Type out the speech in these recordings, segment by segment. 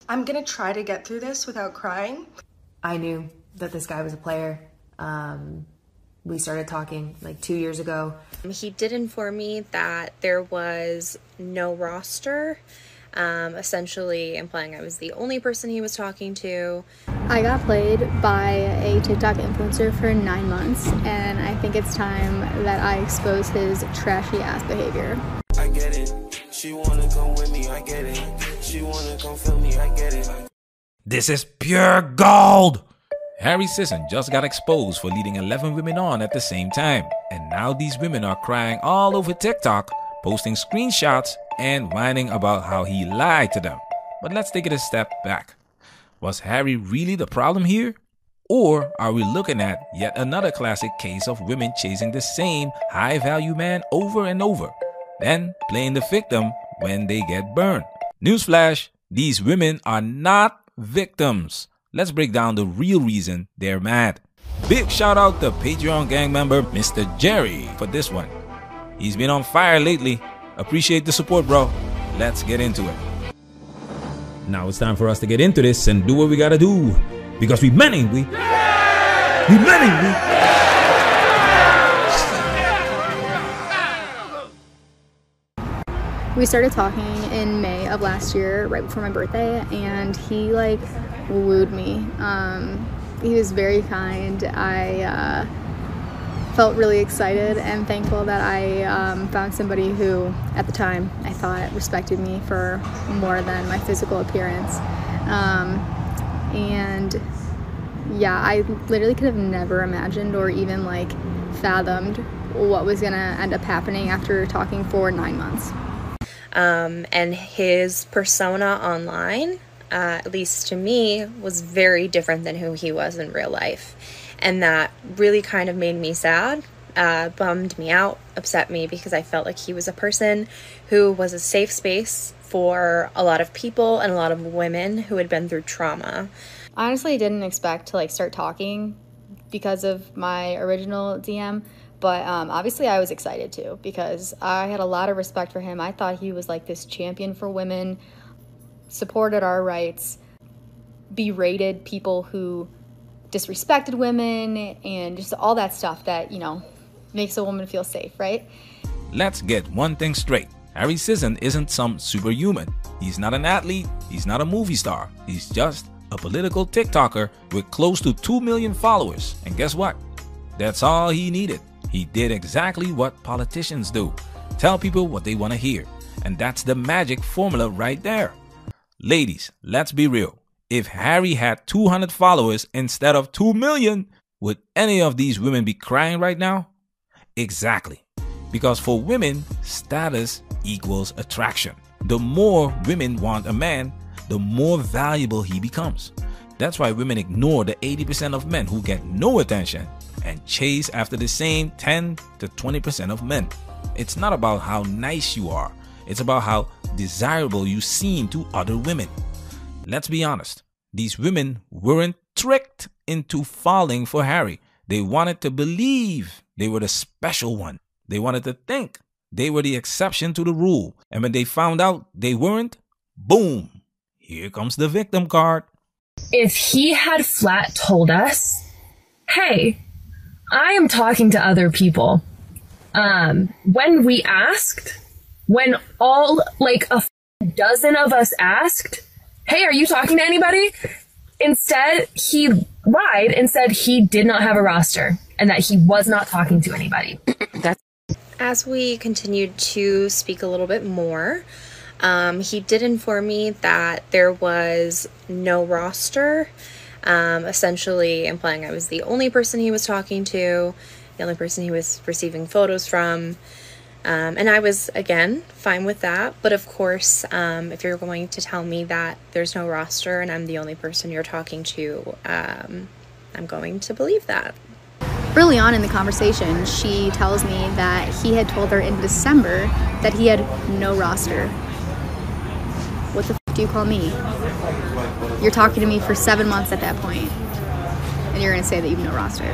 I'm gonna try to get through this without crying. I knew that this guy was a player. We started talking like 2 years ago. He did inform me that there was no roster, essentially implying I was the only person he was talking to. I got played by a TikTok influencer for 9 months, and I think it's time that I expose his trashy ass behavior. I get it. She wanna come with me, I get it. She wanna come feel me, I get it. This is pure gold! Harry Sisson just got exposed for leading 11 women on at the same time. And now these women are crying all over TikTok, posting screenshots and whining about how he lied to them. But let's take it a step back. Was Harry really the problem here? Or are we looking at yet another classic case of women chasing the same high-value man over and over, then playing the victim when they get burned? Newsflash, these women are not victims. Let's break down the real reason they're mad. Big shout out to Patreon gang member Mr. Jerry for this one. He's been on fire lately. Appreciate the support, bro. Let's get into it. Now it's time for us to get into this and do what we gotta do. Because we men, ain't we? Yeah! We men, ain't We started talking in May of last year, right before my birthday, and he like wooed me. He was very kind. I felt really excited and thankful that I found somebody who, at the time, I thought respected me for more than my physical appearance. And yeah, I literally could have never imagined or even like fathomed what was gonna end up happening after talking for 9 months. And his persona online, at least to me, was very different than who he was in real life. And that really kind of made me sad, bummed me out, upset me, because I felt like he was a person who was a safe space for a lot of people and a lot of women who had been through trauma. Honestly, I didn't expect to like start talking because of my original DM. But obviously I was excited too, because I had a lot of respect for him. I thought he was like this champion for women, supported our rights, berated people who disrespected women, and just all that stuff that, you know, makes a woman feel safe, right? Let's get one thing straight. Harry Sisson isn't some superhuman. He's not an athlete. He's not a movie star. He's just a political TikToker with close to 2 million followers. And guess what? That's all he needed. He did exactly what politicians do. Tell people what they want to hear. And that's the magic formula right there. Ladies, let's be real. If Harry had 200 followers instead of 2 million, would any of these women be crying right now? Exactly. Because for women, status equals attraction. The more women want a man, the more valuable he becomes. That's why women ignore the 80% of men who get no attention and chase after the same 10 to 20% of men. It's not about how nice you are. It's about how desirable you seem to other women. Let's be honest. These women weren't tricked into falling for Harry. They wanted to believe they were the special one. They wanted to think they were the exception to the rule. And when they found out they weren't, boom, here comes the victim card. If he had flat told us, hey, I am talking to other people. When we asked, when all like a dozen of us asked, hey, are you talking to anybody? Instead, he lied and said he did not have a roster and that he was not talking to anybody. As we continued to speak a little bit more, he did inform me that there was no roster, essentially implying I was the only person he was talking to, the only person he was receiving photos from. And I was, again, fine with that. But of course, if you're going to tell me that there's no roster and I'm the only person you're talking to, I'm going to believe that. Early on in the conversation, she tells me that he had told her in December that he had no roster. What the f do you call me? You're talking to me for 7 months at that point, and you're going to say that you have no roster.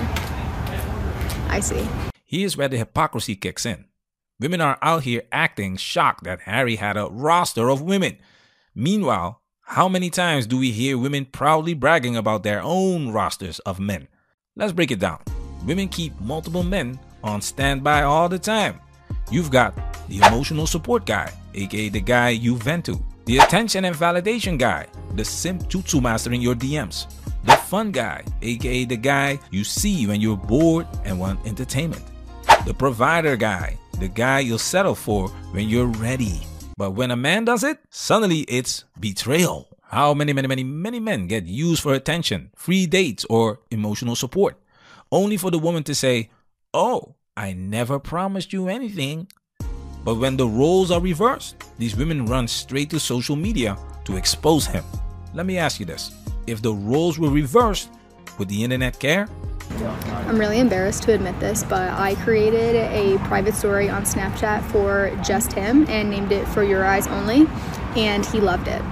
I see. Here's where the hypocrisy kicks in. Women are out here acting shocked that Harry had a roster of women. Meanwhile, How many times do we hear women proudly bragging about their own rosters of men? Let's break it down. Women keep multiple men on standby all the time. You've got the emotional support guy, aka the guy you vent to. The attention and validation guy, the simp jutsu master in your DMs. The fun guy, aka the guy you see when you're bored and want entertainment. The provider guy, the guy you'll settle for when you're ready. But when a man does it, suddenly it's betrayal. How many men get used for attention, free dates, or emotional support, only for the woman to say, "Oh, I never promised you anything." But when the roles are reversed, these women run straight to social media to expose him. Let me ask you this. If the roles were reversed, would the internet care? I'm really embarrassed to admit this, but I created a private story on Snapchat for just him and named it For Your Eyes Only, and he loved it.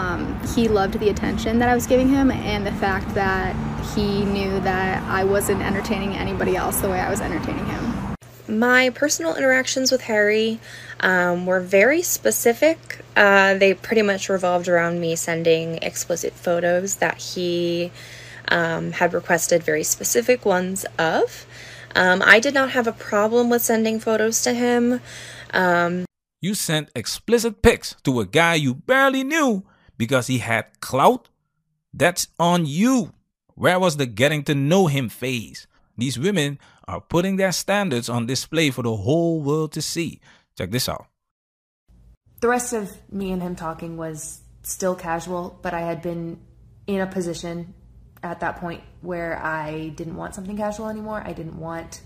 He loved the attention that I was giving him and the fact that he knew that I wasn't entertaining anybody else the way I was entertaining him. My personal interactions with Harry were very specific. They pretty much revolved around me sending explicit photos that he had requested very specific ones of. I did not have a problem with sending photos to him. You sent explicit pics to a guy you barely knew because he had clout? That's on you. Where was the getting to know him phase? These women are putting their standards on display for the whole world to see. Check this out. The rest of me and him talking was still casual, but I had been in a position at that point where I didn't want something casual anymore. I didn't want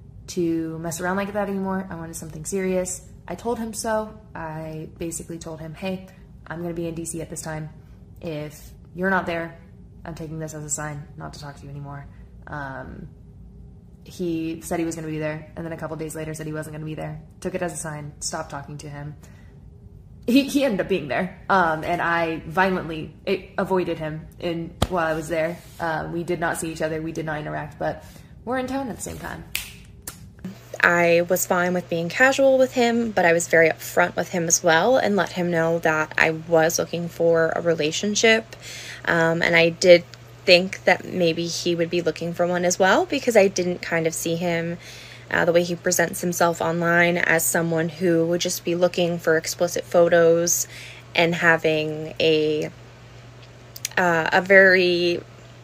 to mess around like that anymore. I wanted something serious. I told him so. I basically told him, hey, I'm going to be in DC at this time. If you're not there, I'm taking this as a sign not to talk to you anymore. He said he was going to be there, and then a couple days later said he wasn't going to be there. Took it as a sign, stopped talking to him. He ended up being there, and I violently avoided him while I was there. We did not see each other, we did not interact, but we're in town at the same time. I was fine with being casual with him, but I was very upfront with him as well and let him know that I was looking for a relationship. And I did think that maybe he would be looking for one as well, because I didn't kind of see him the way he presents himself online as someone who would just be looking for explicit photos and having a very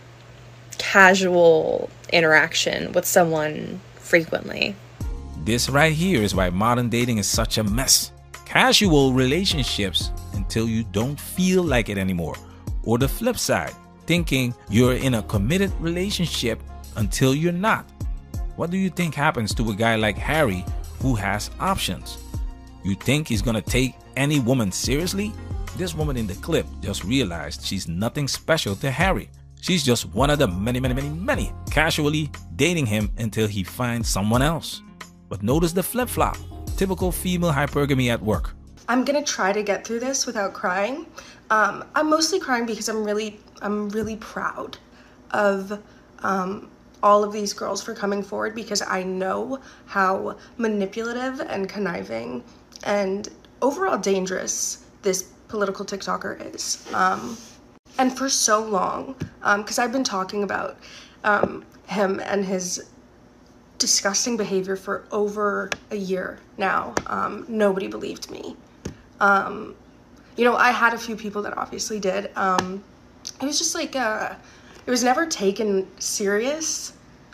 casual interaction with someone frequently. This right here is why modern dating is such a mess. Casual relationships until you don't feel like it anymore. Or the flip side, thinking you're in a committed relationship until you're not. What do you think happens to a guy like Harry who has options? You think he's gonna take any woman seriously? This woman in the clip just realized she's nothing special to Harry. She's just one of the many casually dating him until he finds someone else. But notice the flip-flop. Typical female hypergamy at work. I'm gonna try to get through this without crying. I'm mostly crying because I'm really proud of all of these girls for coming forward, because I know how manipulative and conniving and overall dangerous this political TikToker is. And for so long, because I've been talking about him and his disgusting behavior for over a year now. Nobody believed me. You know, I had a few people that obviously did. It was just like, it was never taken serious.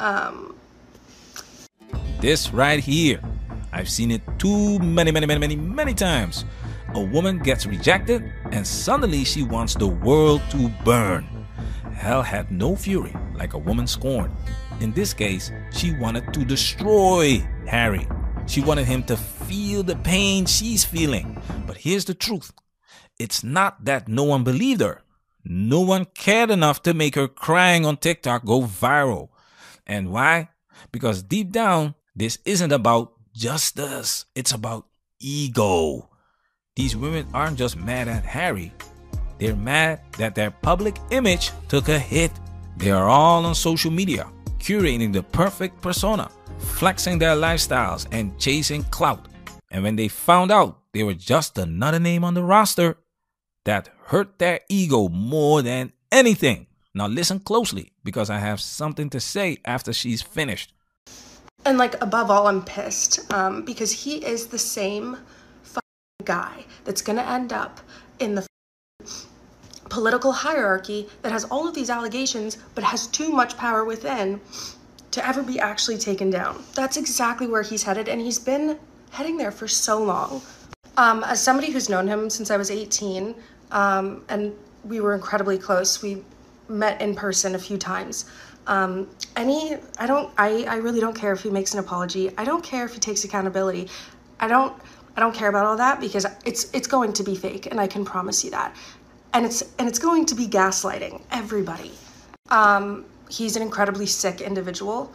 This right here, I've seen it too many times. A woman gets rejected and suddenly she wants the world to burn. Hell had no fury like a woman scorned. In this case, she wanted to destroy Harry. She wanted him to feel the pain she's feeling. But here's the truth. It's not that no one believed her. No one cared enough to make her crying on TikTok go viral. And why? Because deep down, this isn't about justice. It's about ego. These women aren't just mad at Harry. They're mad that their public image took a hit. They are all on social media, curating the perfect persona, flexing their lifestyles and chasing clout. And when they found out they were just another name on the roster, that hurt their ego more than anything. Now listen closely, because I have something to say after she's finished. And like, above all, I'm pissed because he is the same guy that's gonna end up in the political hierarchy that has all of these allegations but has too much power within to ever be actually taken down. That's exactly where he's headed, and he's been heading there for so long. As somebody who's known him since I was 18, and we were incredibly close, we met in person a few times. I really don't care if he makes an apology. I don't care if he takes accountability. I don't care about all that, because it's going to be fake, and I can promise you that. And it's going to be gaslighting everybody. He's an incredibly sick individual,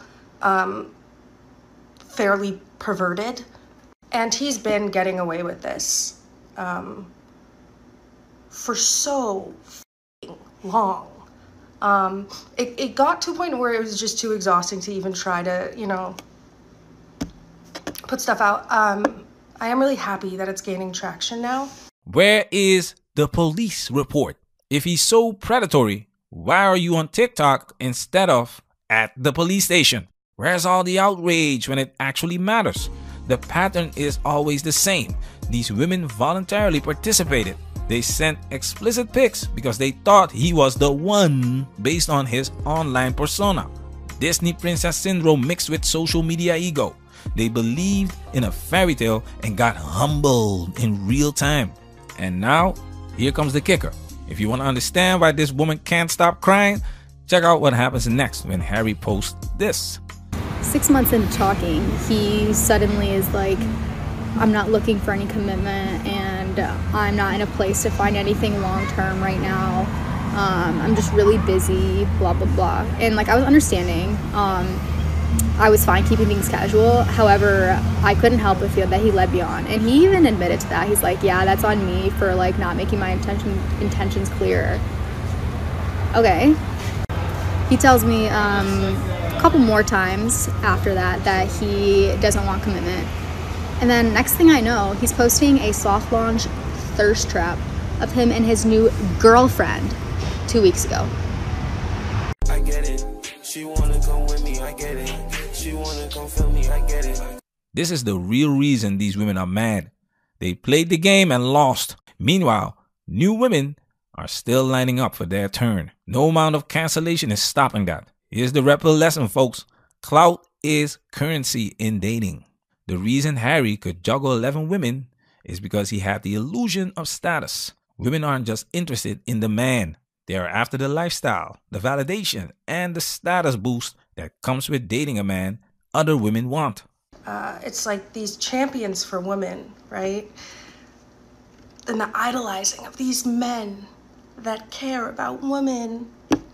fairly perverted, and he's been getting away with this for so long. It got to a point where it was just too exhausting to even try to, put stuff out. I am really happy that it's gaining traction now. Where is the police report? If he's so predatory, why are you on TikTok instead of at the police station? Where's all the outrage when it actually matters? The pattern is always the same. These women voluntarily participated. They sent explicit pics because they thought he was the one based on his online persona. Disney princess syndrome mixed with social media ego. They believed in a fairy tale and got humbled in real time. And now, here comes the kicker. If you want to understand why this woman can't stop crying, check out what happens next when Harry posts this. 6 months into talking, he suddenly is like, I'm not looking for any commitment, and I'm not in a place to find anything long-term right now. I'm just really busy, blah, blah, blah. And like, I was understanding. I was fine keeping things casual. However, I couldn't help but feel that he led me on. And he even admitted to that. He's like, yeah, that's on me for like not making my intentions clearer. Okay. He tells me a couple more times after that he doesn't want commitment. And then next thing I know, he's posting a soft launch thirst trap of him and his new girlfriend 2 weeks ago. I get it. She wanna come with me, I get it. She wanna come feel me, I get it. This is the real reason these women are mad. They played the game and lost. Meanwhile, new women are still lining up for their turn. No amount of cancellation is stopping that. Here's the Red Pill lesson, folks. Clout is currency in dating. The reason Harry could juggle 11 women is because he had the illusion of status. Women aren't just interested in the man. They are after the lifestyle, the validation, and the status boost that comes with dating a man other women want. It's like these champions for women, right? And the idolizing of these men that care about women.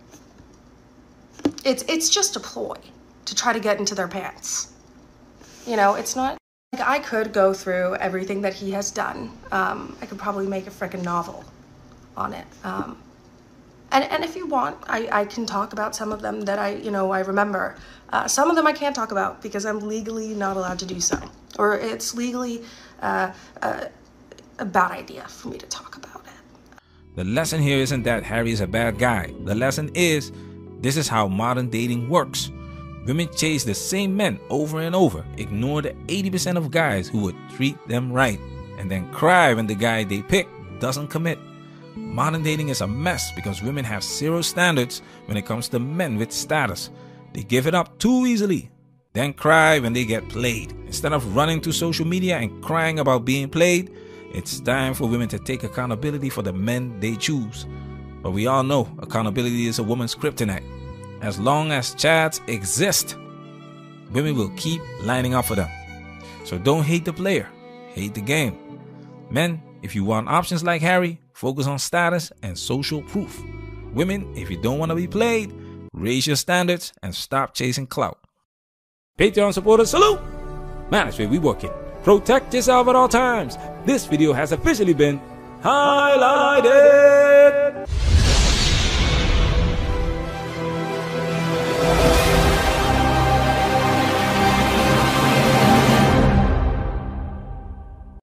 It's just a ploy to try to get into their pants. It's not like I could go through everything that he has done. I could probably make a freaking novel on it. And if you want, I can talk about some of them that I remember. Some of them I can't talk about because I'm legally not allowed to do so. Or it's legally a bad idea for me to talk about it. The lesson here isn't that Harry is a bad guy. The lesson is, this is how modern dating works. Women chase the same men over and over, ignore the 80% of guys who would treat them right, and then cry when the guy they pick doesn't commit. Modern dating is a mess because women have zero standards when it comes to men with status. They give it up too easily, then cry when they get played. Instead of running to social media and crying about being played, it's time for women to take accountability for the men they choose. But we all know accountability is a woman's kryptonite. As long as chats exist, women will keep lining up for them. So don't hate the player, hate the game. Men, if you want options like Harry, focus on status and social proof. Women, if you don't want to be played, raise your standards and stop chasing clout. Patreon supporters, salute! Man, that's where we working. Protect yourself at all times. This video has officially been highlighted.